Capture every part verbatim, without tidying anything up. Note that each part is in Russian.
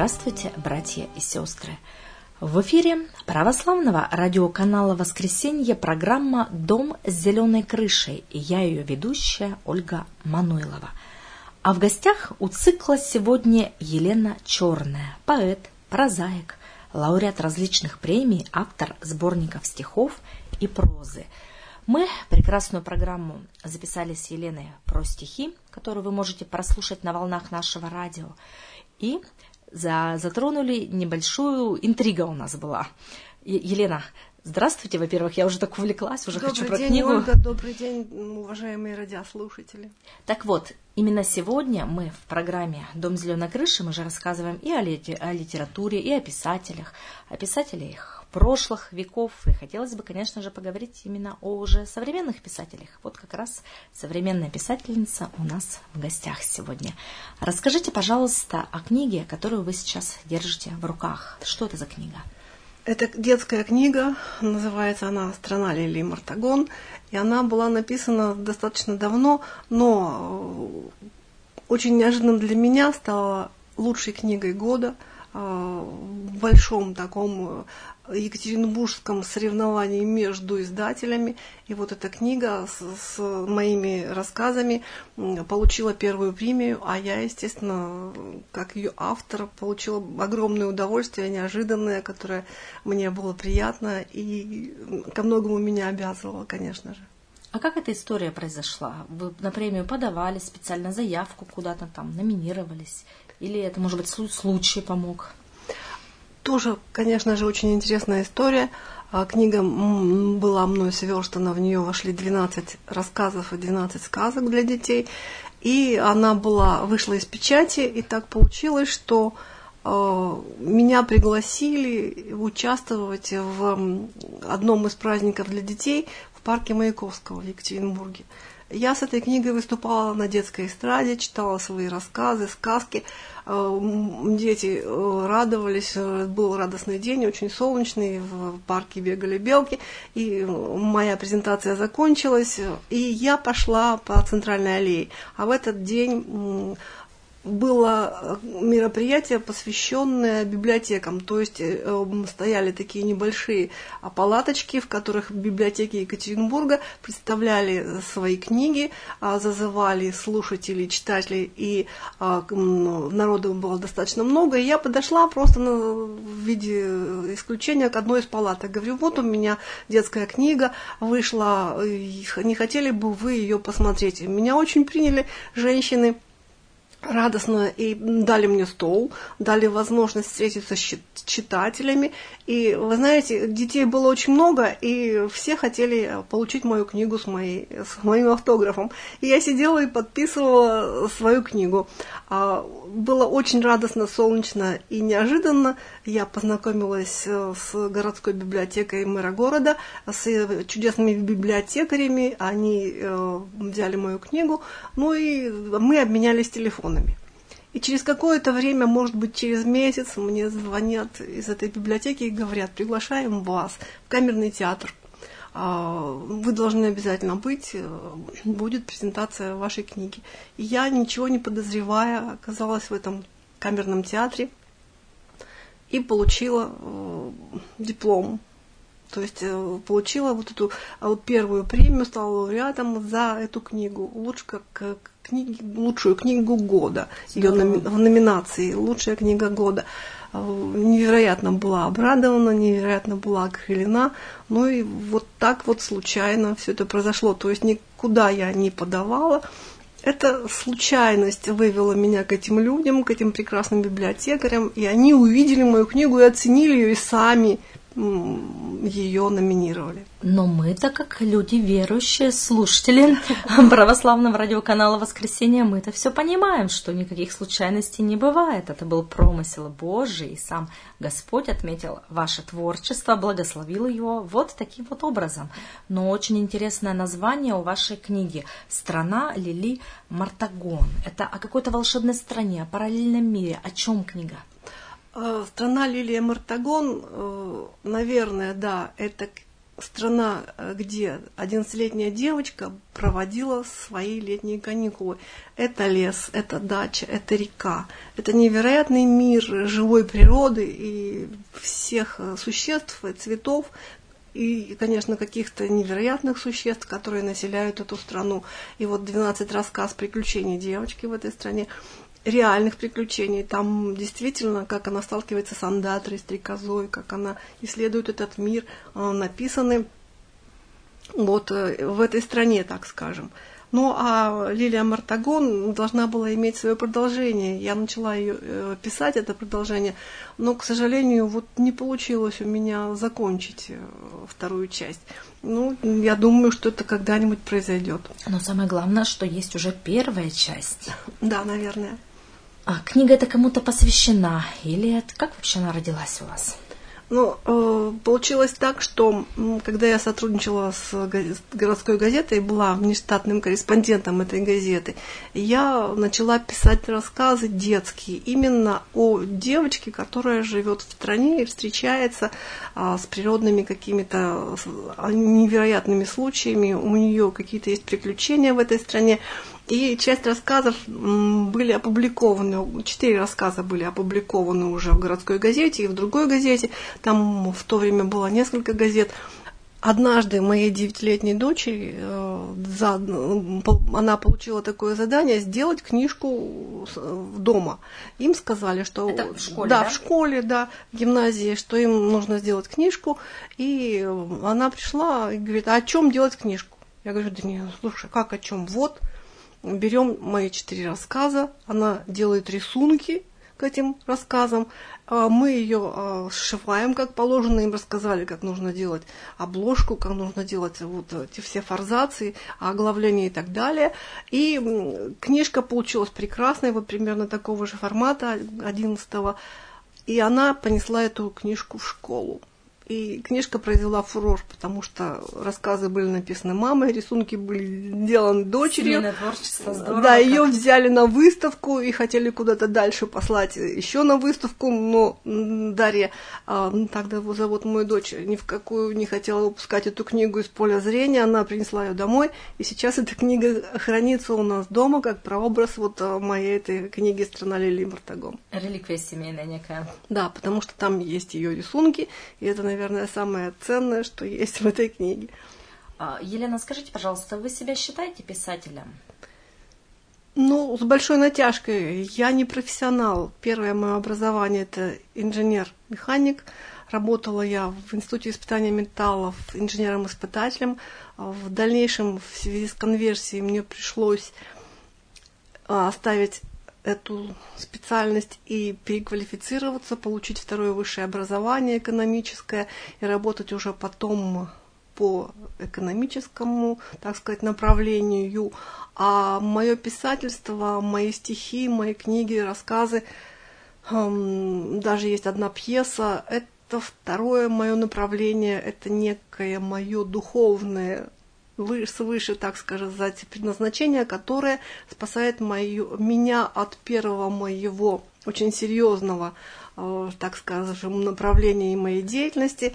Здравствуйте, братья и сестры! В эфире православного радиоканала «Воскресенье» программа «Дом с зеленой крышей», и я ее ведущая Ольга Мануйлова. А в гостях у цикла сегодня Елена Черная, поэт, прозаик, лауреат различных премий, автор сборников стихов и прозы. Мы прекрасную программу записали с Еленой про стихи, которую вы можете прослушать на волнах нашего радио, и за, затронули небольшую интригу у нас была. Елена, здравствуйте, во-первых, я уже так увлеклась, уже добрый хочу про день, книгу. Ольга, добрый день, уважаемые радиослушатели. Так вот, именно сегодня мы в программе «Дом зеленой крыши» мы же рассказываем и о, лите, о литературе, и о писателях, о писателях прошлых веков. И хотелось бы, конечно же, поговорить именно о уже современных писателях. Вот как раз современная писательница у нас в гостях сегодня. Расскажите, пожалуйста, о книге, которую вы сейчас держите в руках. Что это за книга? Это детская книга, называется она «Страна лилий Мартагон», и она была написана достаточно давно, но очень неожиданно для меня стала лучшей книгой года в большом таком екатеринбургском соревновании между издателями. И вот эта книга с, с моими рассказами получила первую премию, а я, естественно, как ее автор, получила огромное удовольствие, неожиданное, которое мне было приятно и ко многому меня обязывало, конечно же. А как эта история произошла? Вы на премию подавали специально заявку, куда-то там номинировались? Или это, может быть, случай помог? Тоже, конечно же, очень интересная история. Книга была мной сверстана, в нее вошли двенадцать рассказов и двенадцать сказок для детей. И она была, вышла из печати, и так получилось, что э, меня пригласили участвовать в одном из праздников для детей в парке Маяковского в Екатеринбурге. Я с этой книгой выступала на детской эстраде, читала свои рассказы, сказки. Дети радовались, был радостный день, очень солнечный, в парке бегали белки, и моя презентация закончилась, и я пошла по центральной аллее. А в этот день было мероприятие, посвященное библиотекам, то есть стояли такие небольшие палаточки, в которых библиотеки Екатеринбурга представляли свои книги, зазывали слушателей, читателей, и народу было достаточно много, и я подошла просто в виде исключения к одной из палаток. Говорю, вот у меня детская книга вышла, не хотели бы вы ее посмотреть? Меня очень приняли женщины радостно и дали мне стол, дали возможность встретиться с читателями. И, вы знаете, детей было очень много, и все хотели получить мою книгу с, моей, с моим автографом. И я сидела и подписывала свою книгу. Было очень радостно, солнечно и неожиданно. Я познакомилась с городской библиотекой мэра города, с чудесными библиотекарями. Они взяли мою книгу, ну и мы обменялись телефонами. И через какое-то время, может быть, через месяц, мне звонят из этой библиотеки и говорят, приглашаем вас в камерный театр. Вы должны обязательно быть, будет презентация вашей книги. И я, ничего не подозревая, оказалась в этом камерном театре и получила диплом. То есть получила вот эту вот первую премию, стала лауреатом за эту книгу. Лучше как книги, лучшую книгу года. Ее номи, в номинации «Лучшая книга года». Невероятно была обрадована, невероятно была окрылена. Ну и вот так вот случайно все это произошло. То есть никуда я не подавала. Эта случайность вывела меня к этим людям, к этим прекрасным библиотекарям. И они увидели мою книгу и оценили ее, и сами ее номинировали. Но мы-то, как люди верующие, слушатели православного радиоканала «Воскресенье», мы-то все понимаем, что никаких случайностей не бывает. Это был промысел Божий, и сам Господь отметил ваше творчество, благословил его вот таким вот образом. Но очень интересное название у вашей книги «Страна лилий Мартагон». Это о какой-то волшебной стране, о параллельном мире. О чем книга? «Страна лилий Мартагон», наверное, да, это страна, где одиннадцатилетняя девочка проводила свои летние каникулы. Это лес, это дача, это река. Это невероятный мир живой природы и всех существ и цветов, и, конечно, каких-то невероятных существ, которые населяют эту страну. И вот двенадцать рассказ приключений девочки в этой стране, реальных приключений. Там действительно, как она сталкивается с андатрой, стрекозой, как она исследует этот мир, написаны вот в этой стране, так скажем. Ну, а Лилия Мартагон должна была иметь свое продолжение. Я начала ее писать, это продолжение, но, к сожалению, вот не получилось у меня закончить вторую часть. Ну, я думаю, что это когда-нибудь произойдет. Но самое главное, что есть уже первая часть. Да, наверное. А книга эта кому-то посвящена? Или это как вообще она родилась у вас? Ну, э, получилось так, что когда я сотрудничала с городской газетой, была внештатным корреспондентом этой газеты, я начала писать рассказы детские именно о девочке, которая живет в стране и встречается а, с природными какими-то невероятными случаями. У нее какие-то есть приключения в этой стране. И часть рассказов были опубликованы, четыре рассказа были опубликованы уже в городской газете и в другой газете. Там в то время было несколько газет. Однажды моей девятилетней дочери, она получила такое задание сделать книжку дома. Им сказали, что... Это в школе, да, да? в школе, да, в гимназии, что им нужно сделать книжку. И она пришла и говорит, а о чем делать книжку? Я говорю, да нет, слушай, как о чем? Вот. Берем мои четыре рассказа, она делает рисунки к этим рассказам, мы ее сшиваем, как положено, им рассказали, как нужно делать обложку, как нужно делать вот эти все форзации, оглавления и так далее. И книжка получилась прекрасная, вот примерно такого же формата, одиннадцатого, и она понесла эту книжку в школу. И книжка произвела фурор, потому что рассказы были написаны мамой, рисунки были сделаны дочерью. Семейное творчество, здорово. Да, ее взяли на выставку и хотели куда-то дальше послать еще на выставку, но Дарья, тогда его зовут мою дочь, ни в какую не хотела выпускать эту книгу из поля зрения, она принесла ее домой, и сейчас эта книга хранится у нас дома как прообраз вот моей этой книги «Страна Лилии Мартагон». Реликвия семейная некая. Да, потому что там есть ее рисунки, и это, наверное, самое ценное, что есть в этой книге. Елена, скажите, пожалуйста, вы себя считаете писателем? Ну, с большой натяжкой. Я не профессионал. Первое мое образование – это инженер-механик. Работала я в Институте испытания металлов инженером-испытателем. В дальнейшем, в связи с конверсией, мне пришлось оставить эту специальность и переквалифицироваться, получить второе высшее образование экономическое и работать уже потом по экономическому, так сказать, направлению. А мое писательство, мои стихи, мои книги, рассказы, эм, даже есть одна пьеса, это второе мое направление, это некое мое духовное свыше, так сказать, предназначение, которое спасает мою, меня от первого моего очень серьезного, э, так скажем, направления моей деятельности.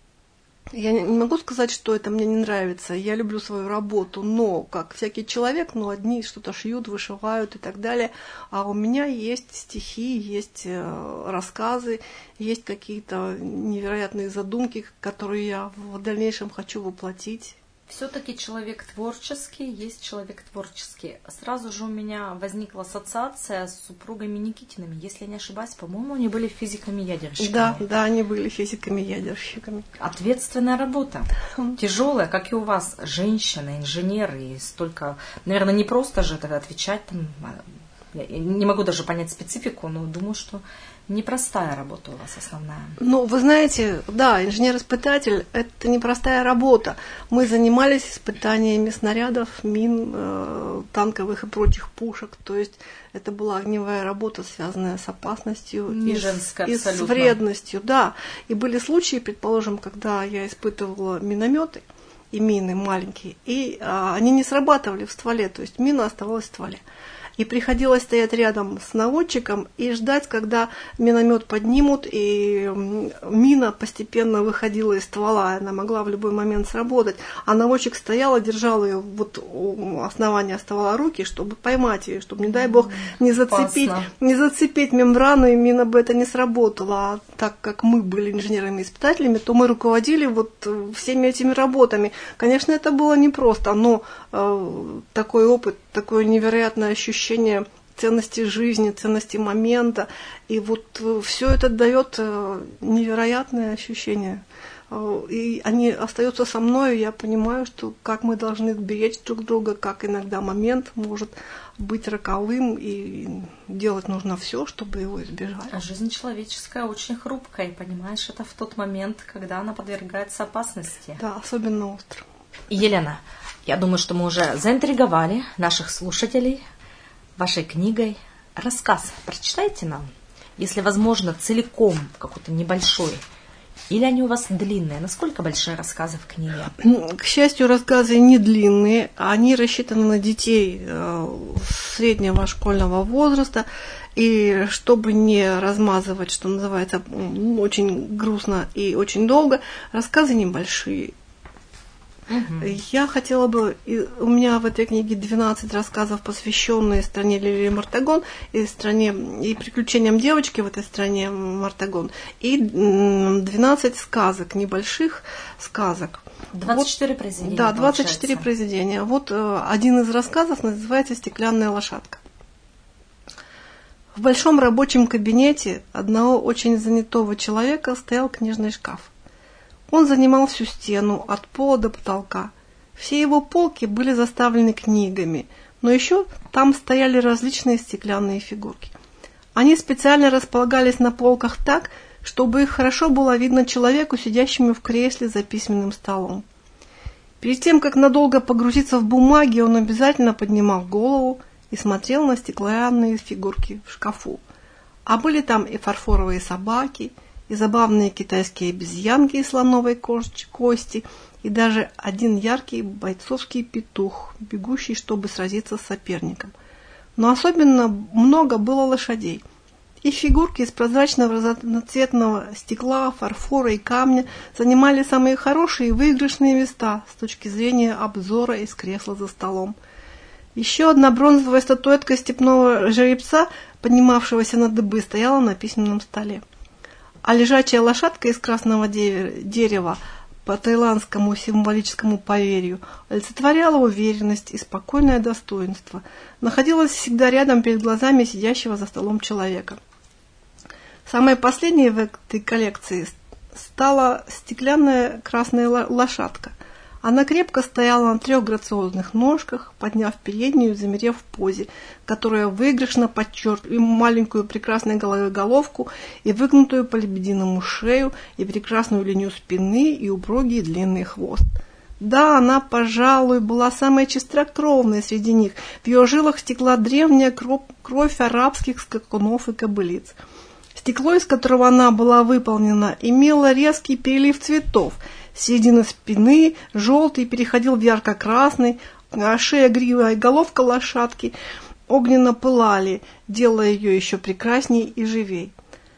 Я не могу сказать, что это мне не нравится. Я люблю свою работу, но как всякий человек, ну, одни что-то шьют, вышивают и так далее. А у меня есть стихи, есть э, рассказы, есть какие-то невероятные задумки, которые я в дальнейшем хочу воплотить. Все-таки человек творческий, есть человек творческий. Сразу же у меня возникла ассоциация с супругами Никитиными. Если не ошибаюсь, по-моему, они были физиками-ядерщиками. Да, да, они были физиками-ядерщиками. Ответственная работа. Тяжелая, как и у вас, женщина, инженер. И столько, наверное, не просто же это отвечать. Там, я не могу даже понять специфику, но думаю, что непростая работа у вас основная. Ну, вы знаете, да, инженер-испытатель – это непростая работа. Мы занимались испытаниями снарядов, мин, э, танковых и прочих пушек. То есть это была огневая работа, связанная с опасностью Не и, женская, и с вредностью. Да. И были случаи, предположим, когда я испытывала минометы и мины маленькие, и а, они не срабатывали в стволе, то есть мина оставалась в стволе. И приходилось стоять рядом с наводчиком и ждать, когда миномет поднимут, и мина постепенно выходила из ствола, она могла в любой момент сработать. А наводчик стоял и держал ее вот у основания ствола руки, чтобы поймать ее, чтобы, не дай бог, не зацепить, не зацепить мембрану, и мина бы это не сработала. А так как мы были инженерами-испытателями, то мы руководили вот всеми этими работами. Конечно, это было непросто, но э, такой опыт, такое невероятное ощущение ценности жизни, ценности момента. И вот все это дает невероятное ощущение. И они остаются со мной, и я понимаю, что как мы должны беречь друг друга, как иногда момент может быть роковым, и делать нужно все, чтобы его избежать. А жизнь человеческая очень хрупкая, и понимаешь, это в тот момент, когда она подвергается опасности. Да, особенно остро. Елена, я думаю, что мы уже заинтриговали наших слушателей вашей книгой. Рассказ прочитайте нам, если возможно, целиком, какой-то небольшой. Или они у вас длинные? Насколько большие рассказы в книге? К счастью, рассказы не длинные. Они рассчитаны на детей среднего школьного возраста. И чтобы не размазывать, что называется, очень грустно и очень долго, рассказы небольшие. Угу. Я хотела бы... У меня в этой книге двенадцать рассказов, посвященные стране Лилии Мартагон и стране и приключениям девочки в этой стране Мартагон, и двенадцать сказок, небольших сказок. двадцать четыре вот, произведения. Да, двадцать четыре произведения. Вот один из рассказов называется «Стеклянная лошадка». В большом рабочем кабинете одного очень занятого человека стоял книжный шкаф. Он занимал всю стену, от пола до потолка. Все его полки были заставлены книгами, но еще там стояли различные стеклянные фигурки. Они специально располагались на полках так, чтобы их хорошо было видно человеку, сидящему в кресле за письменным столом. Перед тем, как надолго погрузиться в бумаги, он обязательно поднимал голову и смотрел на стеклянные фигурки в шкафу. А были там и фарфоровые собаки, и забавные китайские обезьянки из слоновой кости, и даже один яркий бойцовский петух, бегущий, чтобы сразиться с соперником. Но особенно много было лошадей. И фигурки из прозрачного разноцветного стекла, фарфора и камня занимали самые хорошие и выигрышные места с точки зрения обзора из кресла за столом. Еще одна бронзовая статуэтка степного жеребца, поднимавшегося на дыбы, стояла на письменном столе. А лежачая лошадка из красного дерева, по таиландскому символическому поверью, олицетворяла уверенность и спокойное достоинство, находилась всегда рядом перед глазами сидящего за столом человека. Самой последней в этой коллекции стала стеклянная красная лошадка. Она крепко стояла на трех грациозных ножках, подняв переднюю и замерев в позе, которая выигрышно подчеркивает маленькую прекрасной головку и выгнутую по лебединому шею, и прекрасную линию спины, и упругий длинный хвост. Да, она, пожалуй, была самой чистокровной среди них. В ее жилах стекла древняя кровь, кровь арабских скакунов и кобылиц. Стекло, из которого она была выполнена, имело резкий перелив цветов. С середины спины желтый переходил в ярко-красный, а шея, грива и головка лошадки огненно пылали, делая ее еще прекрасней и живей.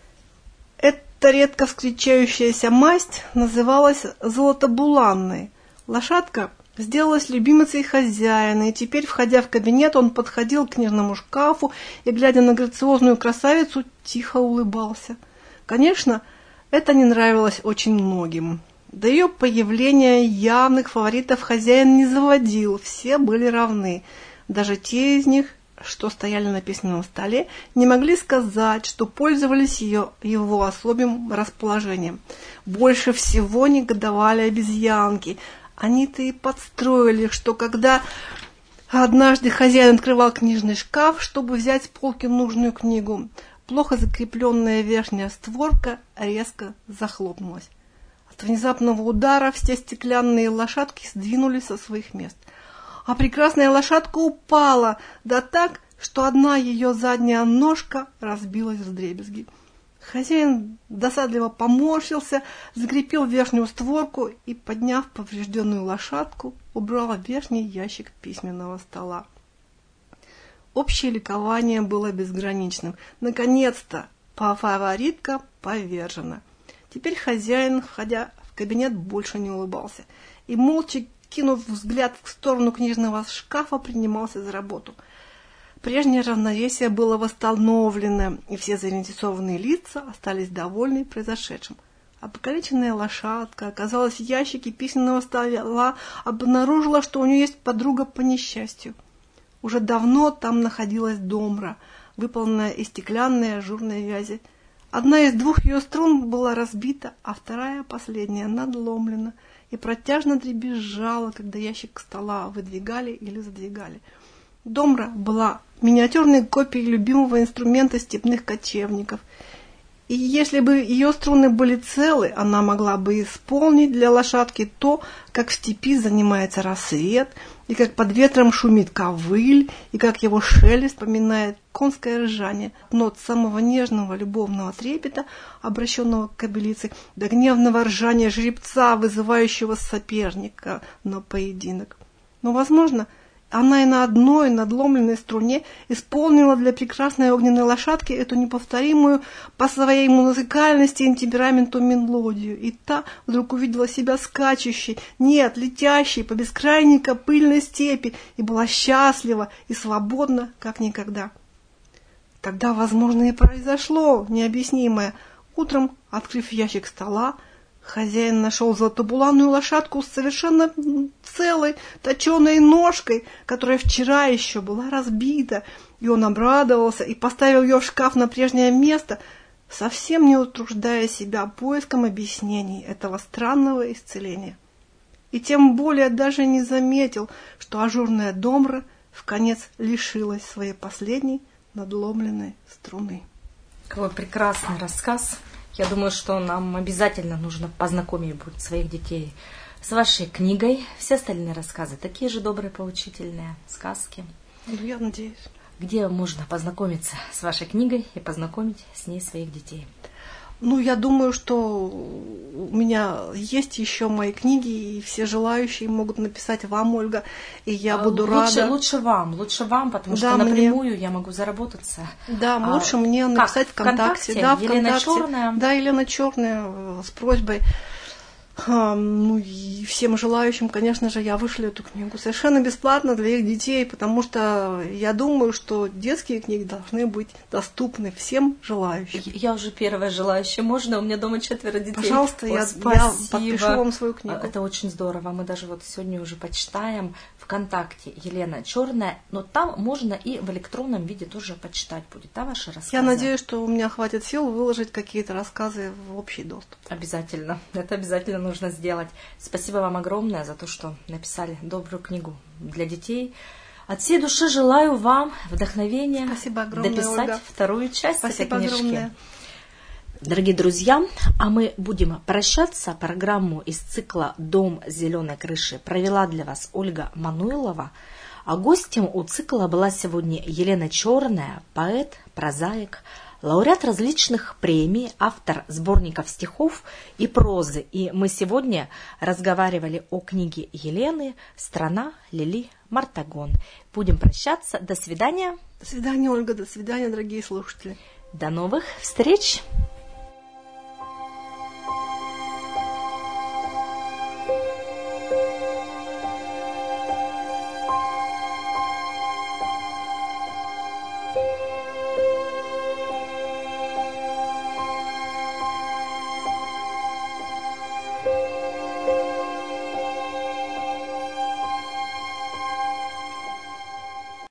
Эта редко встречающаяся масть называлась золотобуланной. Лошадка сделалась любимицей хозяина, и теперь, входя в кабинет, он подходил к книжному шкафу и, глядя на грациозную красавицу, тихо улыбался. Конечно, это не нравилось очень многим. До ее появления явных фаворитов хозяин не заводил, все были равны. Даже те из них, что стояли на письменном столе, не могли сказать, что пользовались ее, его особым расположением. Больше всего негодовали обезьянки. Они-то и подстроили, что когда однажды хозяин открывал книжный шкаф, чтобы взять с полки нужную книгу, плохо закрепленная верхняя створка резко захлопнулась. От внезапного удара все стеклянные лошадки сдвинулись со своих мест. А прекрасная лошадка упала, да так, что одна ее задняя ножка разбилась вдребезги. Хозяин досадливо поморщился, закрепил верхнюю створку и, подняв поврежденную лошадку, убрал в верхний ящик письменного стола. Общее ликование было безграничным. Наконец-то фаворитка повержена. Теперь хозяин, входя в кабинет, больше не улыбался. И молча, кинув взгляд в сторону книжного шкафа, принимался за работу. Прежнее равновесие было восстановлено, и все заинтересованные лица остались довольны произошедшим. А покалеченная лошадка оказалась в ящике письменного стола, обнаружила, что у нее есть подруга по несчастью. Уже давно там находилась домра, выполненная из стеклянной ажурной вязи. Одна из двух ее струн была разбита, а вторая, последняя, надломлена и протяжно дребезжала, когда ящик стола выдвигали или задвигали. Домра была миниатюрной копией любимого инструмента степных кочевников. И если бы ее струны были целы, она могла бы исполнить для лошадки то, как в степи занимается рассвет, и как под ветром шумит ковыль, и как его шелест поминает конское ржание, нот самого нежного любовного трепета, обращенного к кобылице, до гневного ржания жеребца, вызывающего соперника на поединок. Но, возможно, она и на одной надломленной струне исполнила для прекрасной огненной лошадки эту неповторимую по своей музыкальности и темпераменту мелодию. И та вдруг увидела себя скачущей, нет, летящей по бескрайней копыльной степи, и была счастлива и свободна, как никогда. Тогда, возможно, и произошло необъяснимое. Утром, открыв ящик стола, хозяин нашел золотобуланную лошадку с совершенно целой точеной ножкой, которая вчера еще была разбита, и он обрадовался и поставил ее в шкаф на прежнее место, совсем не утруждая себя поиском объяснений этого странного исцеления. И тем более даже не заметил, что ажурная домра вконец лишилась своей последней надломленной струны. Какой прекрасный рассказ! Я думаю, что нам обязательно нужно познакомить будет своих детей с вашей книгой. Все остальные рассказы такие же добрые, поучительные сказки. Я надеюсь. Где можно познакомиться с вашей книгой и познакомить с ней своих детей? Ну, я думаю, что у меня есть еще мои книги, и все желающие могут написать вам, Ольга, и я а, буду лучше, рада. Лучше вам, лучше вам, потому да, что мне... напрямую я могу заработаться. Да, а, лучше мне написать как? ВКонтакте. ВКонтакте? Да, Елена ВКонтакте. Черная. Да, Елена Черная с просьбой. А, ну и всем желающим, конечно же, я вышлю эту книгу совершенно бесплатно для их детей, потому что я думаю, что детские книги должны быть доступны всем желающим. Я уже первая желающая. Можно? У меня дома четверо детей. Пожалуйста, О, я, я подпишу вам свою книгу. Это очень здорово. Мы даже вот сегодня уже почитаем ВКонтакте Елена Черная, но там можно и в электронном виде тоже почитать будет, да, ваши рассказы? Я надеюсь, что у меня хватит сил выложить какие-то рассказы в общий доступ. Обязательно. Это обязательно нужно сделать. Спасибо вам огромное за то, что написали добрую книгу для детей. От всей души желаю вам вдохновения огромное, дописать Ольга. Вторую часть Спасибо этой книжки. Огромное. Дорогие друзья, а мы будем прощаться. Программу из цикла «Дом с зеленой крышей» провела для вас Ольга Мануйлова. А гостем у цикла была сегодня Елена Черная, поэт, прозаик, лауреат различных премий, автор сборников стихов и прозы. И мы сегодня разговаривали о книге Елены «Страна Лили Мартагон». Будем прощаться. До свидания. До свидания, Ольга. До свидания, дорогие слушатели. До новых встреч.